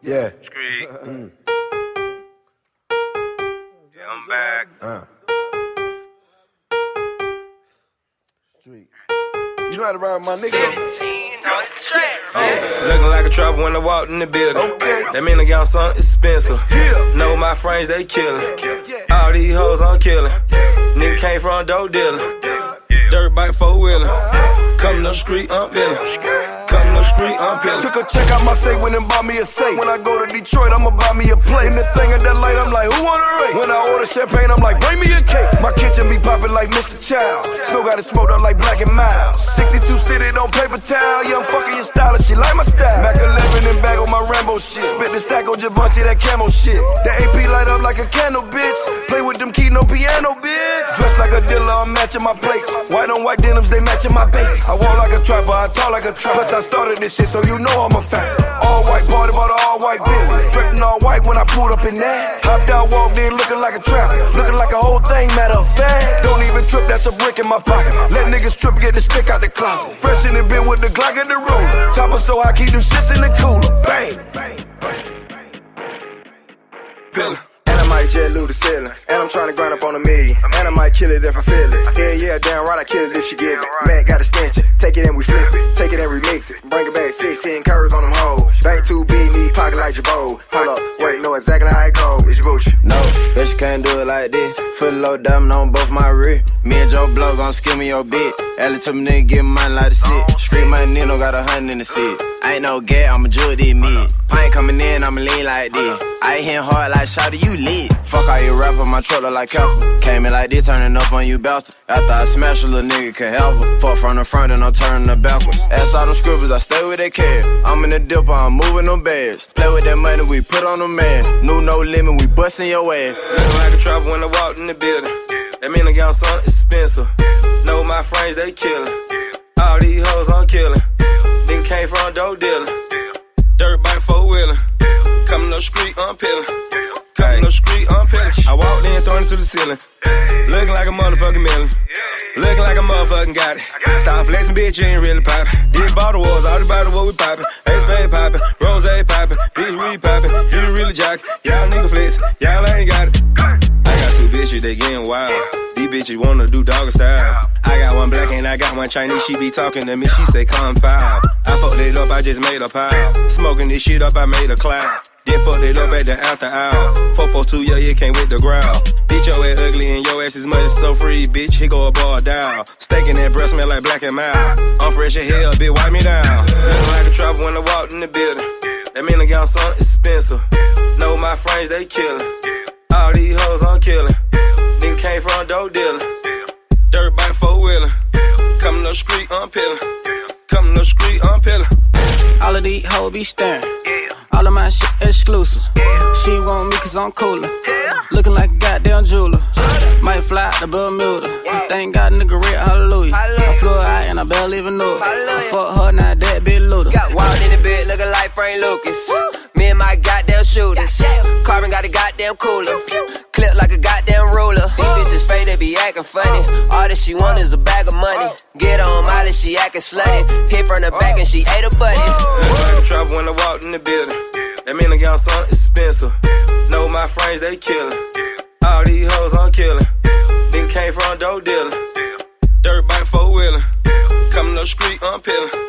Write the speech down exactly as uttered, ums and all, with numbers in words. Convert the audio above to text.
Yeah. Street. mm. Yeah, I'm back. Uh. Street. You know how to ride with my nigga. seventeen on the track, man. Looking like a trapper when I walked in the building. Okay. That mean I got something expensive. Yeah. Know my friends, they killin'. All these hoes I'm killin'. Nigga came from dope dealer. Dirt bike four wheeler. Come to the street, I'm peelin'. Come to the street, I'm peelin'. Took a check out my safe, went and bought me a safe. When I go to Detroit, I'ma buy me a plate. And the thing at that light, I'm like, who wanna race? When I order champagne, I'm like, bring me a cake. My kitchen be poppin' like Mister Child. Still got it smoked up like Black and Mild. sixty-two city on paper towel. Yeah, I'm fucking your style, she like my style. Mac eleven and bag on my Rambo shit. Spit the stack on Javante, that camo shit. The A P light up like a candle, bitch. Play with them key, no piano, bitch. Dressed like a dealer, I'm matching my plates. White on white denims, they matching my bakes. I walk like a trapper, I talk like a trapper. Plus I started this shit, so you know I'm a factor. All white party, bought an all white bill. Drippin' all white when I pulled up in that. Hopped out, walked in, looking like a trapper. Looking like a whole thing, matter of fact. Don't even trip, that's a brick in my pocket. Let niggas trip, get the stick out the closet. Fresh in the bin with the Glock in the room. Chopper so I keep them shits in the cooler. Bang. Peelin'. And I might jet loot the ceiling. And I'm tryna grind up on a million. And I might kill it if I feel it. Yeah, yeah, damn right, I kill it if she give it. Mac got a stench. Take it and we flip it. Take it and remix it. Bring it back sixteen curves on them hoes. Bank too big, need pocket like Jabot. Hold up, wait, know exactly how it go. It's your Gucci. No, bet you can't do it like this. Foot low diamond on both my rear. Me and Joe Blow gon' skim me your bit. Ellie told me nigga get mine like a sit. Street money Nino got a hundred in the seat. I ain't no gay, I'ma jug this mid. Pint coming in, I'ma lean like this. I hit hard like shawty, you lit. Fuck all you rapper, my truck like Kefka. Came in like this, turning up on you bastard. After I smash a little nigga can help her. Fuck from the front and I'm turning her backwards. Ask all them scribbles, I stay with that cash. I'm in the dipper, I'm moving them bags. Play with that money, we put on the man. New no limit, we bustin' your ass. Looking like a trapper when I walked in the building. That mean I got something expensive. Know my friends, they killin'. All these hoes I'm killin'. Nigga came from dope dealer. Dirt bike four wheeler. Coming up the street, I'm peelin'. Coming up the street, I'm peelin'. I walked in, throwing it to the ceiling. Looking like a motherfucking million. Looking like a motherfucking got it. Stop flexing, bitch, you ain't really poppin'. These bottle wars, all the bottle what we poppin'. Ace spade poppin', rose poppin', bitch we poppin'. You really jock, y'all nigga flex, y'all ain't got it. I got two bitches, they getting wild. These bitches wanna do doggy style. I got one black and I got one Chinese. She be talking to me, she say compile. I fucked it up, I just made a pile. Smoking this shit up, I made a cloud. Then fucked it up at the after hour. four four two, yeah, it came with the growl. Bitch, your ass ugly and your ass is money so free, bitch. Here go a bar down. Steaking that breast smell like Black and Mild. I'm fresh as hell, bitch, wipe me down. Looking like a trapper when I walked in the building. That mean I got something expensive. Know my friends, they killin'. All these hoes I'm killin'. Nigga came from dope dealer. Dirt bike four wheeler. Coming up the street, I'm peelin'. Coming up the street, I'm peelin'. All of these hoes be staring. All of my shit exclusive. She want me cause I'm cooler. Looking like a goddamn jeweler. Might fly out to Bermuda. Thank God nigga real, hallelujah. I flew out and I barely even knew it. I fuck her, now that bitch Luda. Got wild in the bed looking like Frank Lucas. Me and my goddamn shooters. Carbon got a goddamn cooler. Clip like a goddamn ruler. These bitches fake, they be acting funny. All that she want is a bag of money. Get on Molly, she acting slutty. Hit from the back and she ate a buddy. Looking like a trapper when I walked in the building. That mean I got something expensive. Know my friends, they killin'. All these hoes I'm killin'. Nigga came from dope dealer. Dirt bike four wheeler. Coming up the street, I'm peelin'.